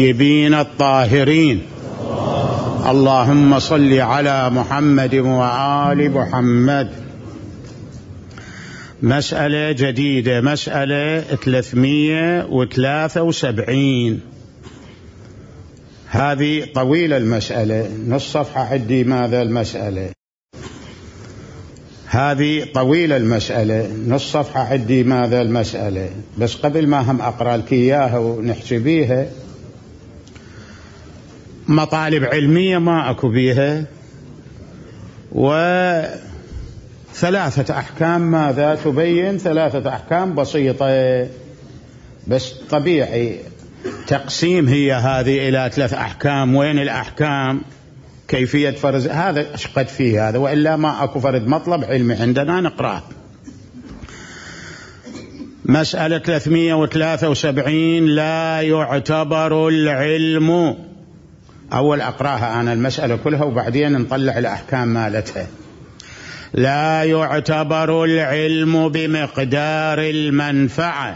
الطيبين الطاهرين. اللهم صل على محمد وآل محمد. مسألة جديدة، مسألة 373. هذه طويلة المسألة، نص صفحة عندي. ماذا المسألة؟ هذه طويلة المسألة، نص صفحة عندي. ماذا المسألة؟ بس قبل ما هم أقرأ لك إياها ونحكي بيها، مطالب علمية ما أكو بيها، وثلاثة أحكام. ماذا تبين؟ ثلاثة أحكام بسيطة، بس طبيعي تقسيم هي هذه إلى 3 أحكام. وين الأحكام؟ كيفية فرز هذا أشقد فيه هذا، وإلا ما أكو فرد مطلب علمي عندنا نقرأ. مسألة 373. لا يعتبر العلم. أول أقرأها أنا المسألة كلها وبعدين نطلع الأحكام مالتها. لا يعتبر العلم بمقدار المنفعة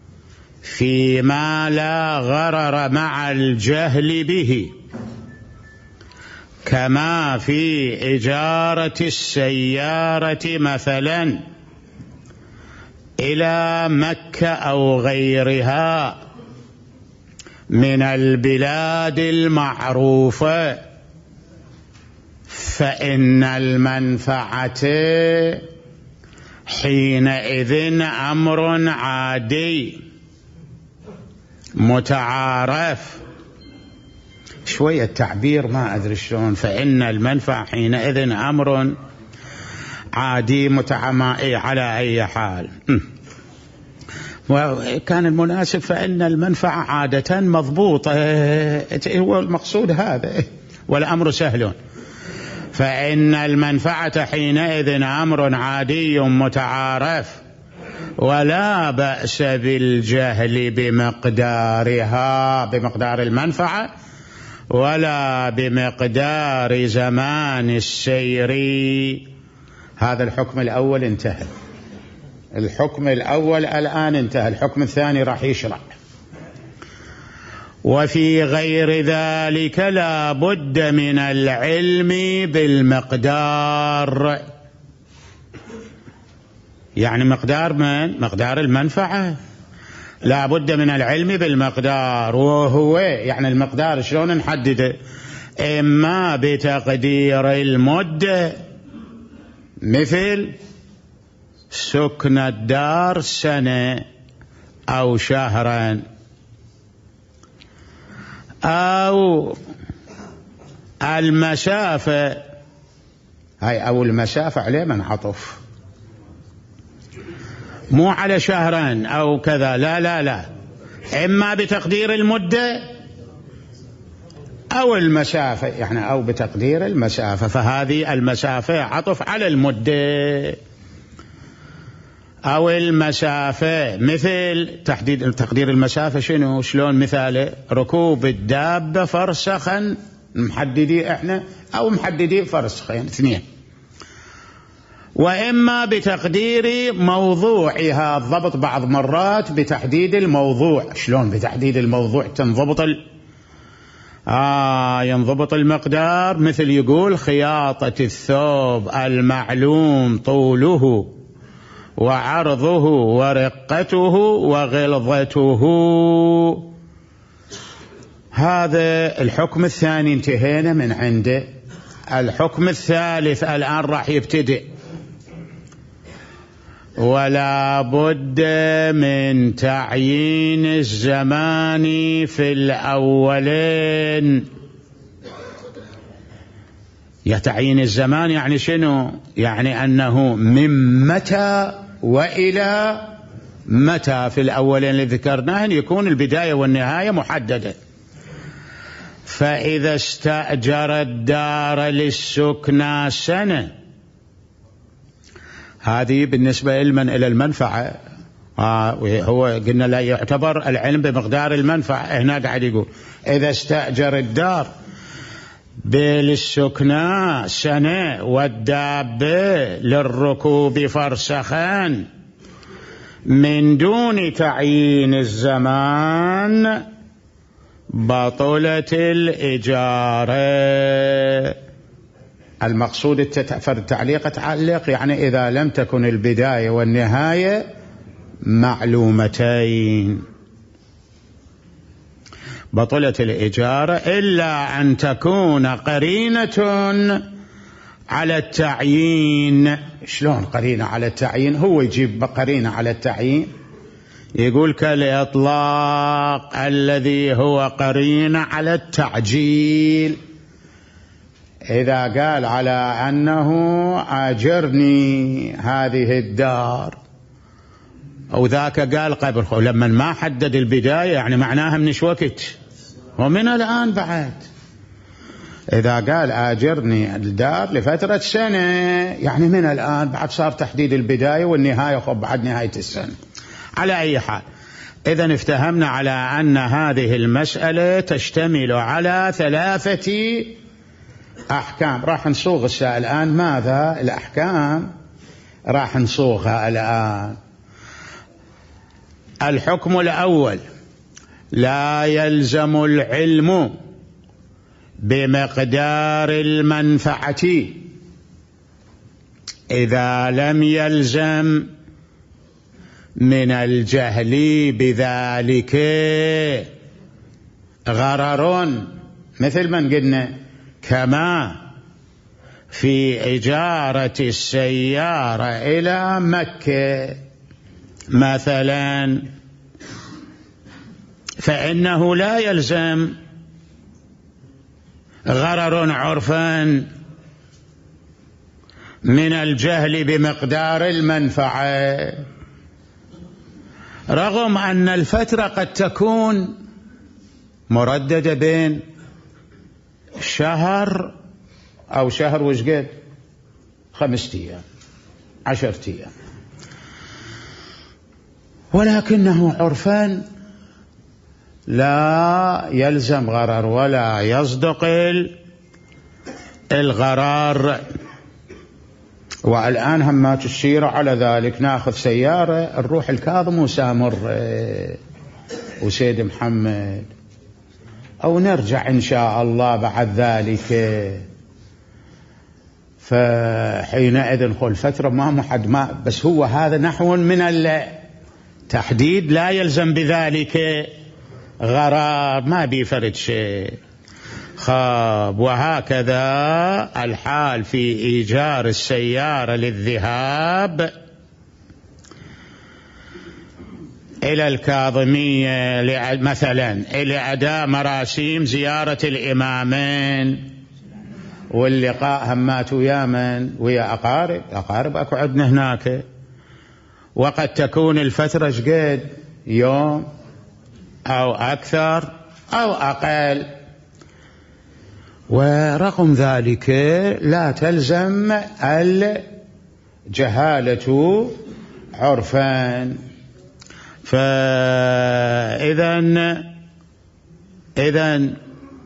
فيما لا غرر مع الجهل به، كما في إجارة السيارة مثلا إلى مكة أو غيرها من البلاد المعروفة، فإن المنفعة حينئذ أمر عادي متعارف. شوية تعبير ما أدري شلون. فإن المنفعة حينئذ أمر عادي متعامل على أي حال. وكان المناسب فإن المنفعة عادة مضبوطة، هو المقصود هذا، والأمر سهل. فإن المنفعة حينئذ أمر عادي متعارف، ولا بأس بالجهل بمقدارها، بمقدار المنفعة، ولا بمقدار زمان السير. هذا الحكم الأول انتهى. الحكم الأول الآن انتهى، الحكم الثاني راح يشرع. وفي غير ذلك لا بد من العلم بالمقدار. يعني مقدار من؟ مقدار المنفعة. لا بد من العلم بالمقدار، وهو يعني المقدار شلون نحدده؟ إما بتقدير المدة، مثل سكن الدار سنة أو شهرا، أو المسافة. هاي أو المسافة عليه من عطف، مو على شهرا أو كذا، لا لا لا، إما بتقدير المدة أو المسافة، يعني أو بتقدير المسافة. فهذه المسافة عطف على المدة أو المسافة. مثل تقدير المسافة شنو؟ شلون مثاله؟ ركوب الدابة فرسخا، محددي احنا، أو محددي فرسخين 2. وإما بتقدير موضوعها، الضبط بعض مرات بتحديد الموضوع. شلون بتحديد الموضوع تنضبط ينضبط المقدار؟ مثل يقول خياطة الثوب المعلوم طوله وعرضه ورقته وغلظته. هذا الحكم الثاني انتهينا من عنده. الحكم الثالث الآن راح يبتدئ. ولا بد من تعيين الزمان في الأولين. يتعيين الزمان يعني شنو؟ يعني أنه من متى وإلى متى. في الأولين اللي ذكرناه يكون البداية والنهاية محددة. فإذا استأجر الدار للسكنى سنة، هذه بالنسبة إلى المنفعة. هو قلنا لا يعتبر العلم بمقدار المنفعة. هنا قاعد يقول إذا استأجر الدار للسكنى سنة والدابة للركوب فرسخان من دون تعيين الزمان بطلت الإجارة. المقصود فرد تعليق تعلق يعني إذا لم تكن البداية والنهاية معلومتين بطلت الإجارة إلا أن تكون قرينة على التعيين. شلون قرينة على التعيين؟ هو يجيب قرينة على التعيين، يقول كالإطلاق الذي هو قرينة على التعجيل. إذا قال على أنه آجرني هذه الدار أو ذاك قال قبل، لما ما حدد البداية يعني معناها من وقت ومن الآن بعد. إذا قال آجرني الدار لفترة سنة يعني من الآن بعد صار تحديد البداية والنهاية خب بعد نهاية السنة. على أي حال إذن افتهمنا على أن هذه المسألة تشتمل على 3 أحكام. راح نصوغ الآن ماذا الأحكام راح نصوغها الآن. الحكم الأول: لا يلزم العلم بمقدار المنفعة إذا لم يلزم من الجهل بذلك غرر، مثل ما قلنا كما في إجارة السيارة إلى مكة مثلا، فإنه لا يلزم غرر عرفا من الجهل بمقدار المنفعة، رغم أن الفترة قد تكون مرددة بين شهر أو شهر وشقد 5 أيام 10 أيام، ولكنه عرفا لا يلزم غرر ولا يصدق الغرار. والآن همات السيرة على ذلك، ناخذ سيارة نروح الكاظم وسامر وسيد محمد، أو نرجع إن شاء الله بعد ذلك، فحينئذ نقول فترة ما محد ما، بس هو هذا نحو من التحديد لا يلزم بذلك غرار، ما بيفرد شيء. خاب. وهكذا الحال في إيجار السيارة للذهاب إلى الكاظمية مثلا لأداء مراسيم زيارة الإمامين واللقاء همات ويا من ويا أقارب أكو عندنا هناك، وقد تكون الفترة شقد يوم أو أكثر أو أقل، ورغم ذلك لا تلزم الجهالة عرفا. فإذن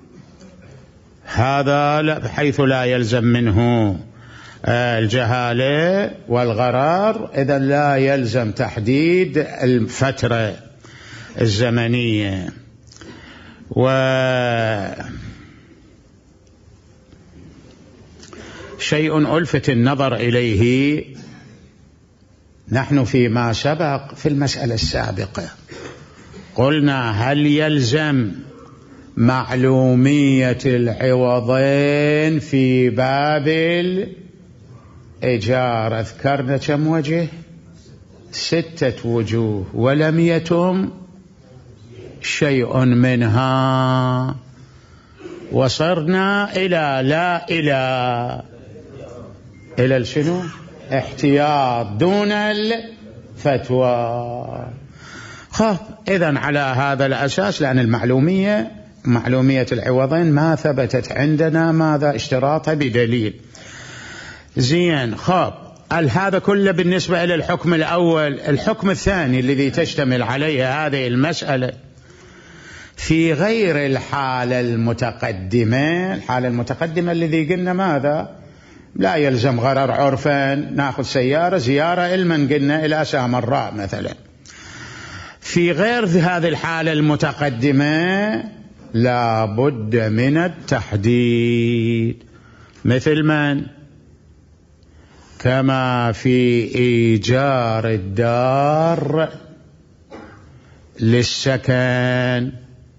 هذا حيث لا يلزم منه الجهالة والغرار، إذن لا يلزم تحديد الفترة الزمنية. شيء ألفت النظر إليه نحن فيما سبق في المسألة السابقة، قلنا هل يلزم معلومية العوضين في باب الإجارة؟ ذكرنا كم وجه؟ 6 وجوه، ولم يتم شيء منها، وصرنا إلى شنو؟ احتياط دون الفتوى. إذن على هذا الأساس، لأن معلومية العوضين ما ثبتت عندنا ماذا اشتراطها بدليل. زين. هذا كله بالنسبة إلى الحكم الأول. الحكم الثاني الذي تشتمل عليه هذه المسألة في غير الحالة المتقدمة الذي قلنا ماذا؟ لا يلزم غرر عرفا، ناخذ سيارة زيارة علما قلنا إلى سامراء مثلا. في غير هذه الحالة المتقدمة لا بد من التحديد. مثل من؟ كما في إيجار الدار للسكن،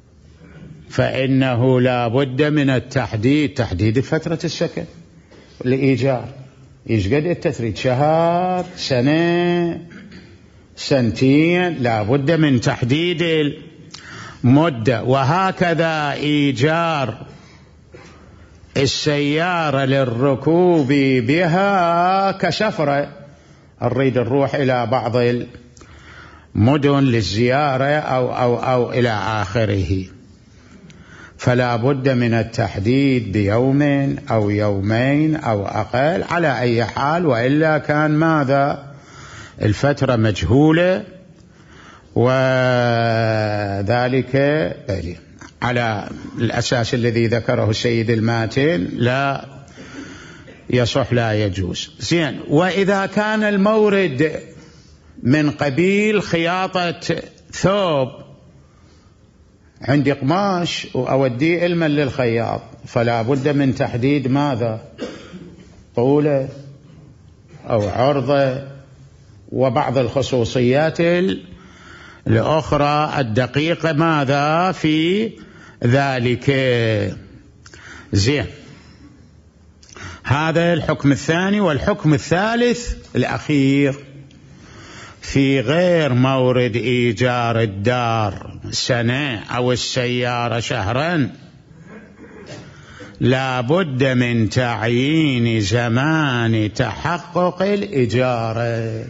فإنه لا بد من التحديد، تحديد فترة السكن لإيجار. يشقد التثريد شهر، سنة، سنتين، لا بد من تحديد المدة. وهكذا إيجار السيارة للركوب بها كسفرة، نريد نروح إلى بعض المدن للزيارة أو إلى آخره، فلا بد من التحديد بيوم أو يومين أو أقل على أي حال، وإلا كان ماذا؟ الفترة مجهولة، وذلك على الأساس الذي ذكره السيد الماتن لا يصح، لا يجوز. زين. وإذا كان المورد من قبيل خياطة ثوب، عندي قماش وأوديه علما للخياط، فلا بد من تحديد ماذا؟ طوله أو عرضه وبعض الخصوصيات الأخرى الدقيقة ماذا في ذلك. زين. هذا الحكم الثاني. والحكم الثالث الأخير في غير مورد إيجار الدار سنة أو السيارة شهرا، لا بد من تعيين زمان تحقق الإجارة.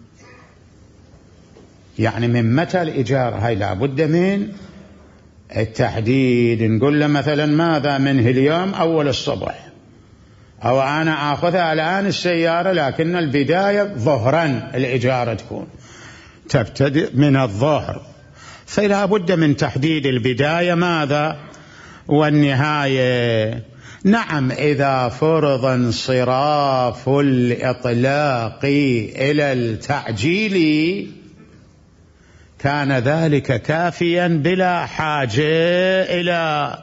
يعني من متى الإجارة؟ هاي لا بد من التحديد. نقول له مثلا ماذا؟ منه اليوم أول الصبح، أو أنا أخذها الآن السيارة لكن البداية ظهرا الإجارة تكون تبتدئ من الظهر، فلا بد من تحديد البداية ماذا والنهاية. نعم، إذا فرض انصراف الإطلاق إلى التعجيل كان ذلك كافيا بلا حاجة إلى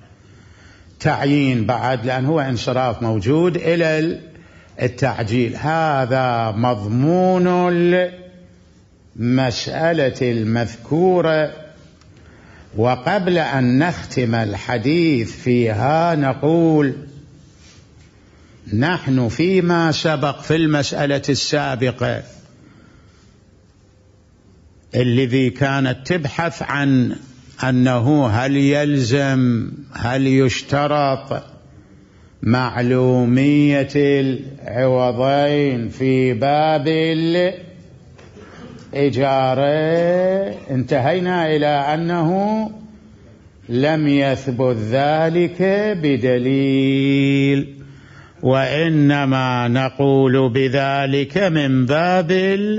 تعيين بعد، لأن هو انصراف موجود إلى التعجيل. هذا مضمون المسألة المذكورة. وقبل أن نختم الحديث فيها نقول نحن فيما سبق في المسألة السابقة الذي كانت تبحث عن أنه هل يلزم، هل يشترط معلومية العوضين في باب الإجارة، انتهينا إلى أنه لم يثبت ذلك بدليل، وإنما نقول بذلك من باب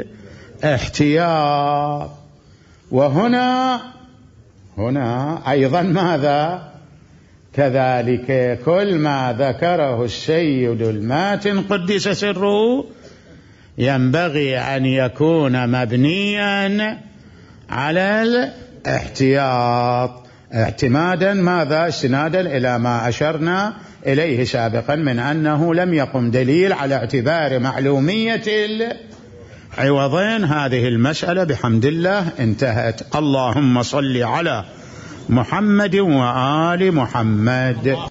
الاحتياط. وهنا أيضا ماذا؟ كذلك كل ما ذكره السيد الماتن قدس سره ينبغي أن يكون مبنيا على الاحتياط، اعتمادا ماذا؟ استنادا إلى ما أشرنا إليه سابقا من أنه لم يقم دليل على اعتبار معلومية العوضين. هذه المسألة بحمد الله انتهت. اللهم صل على محمد وآل محمد.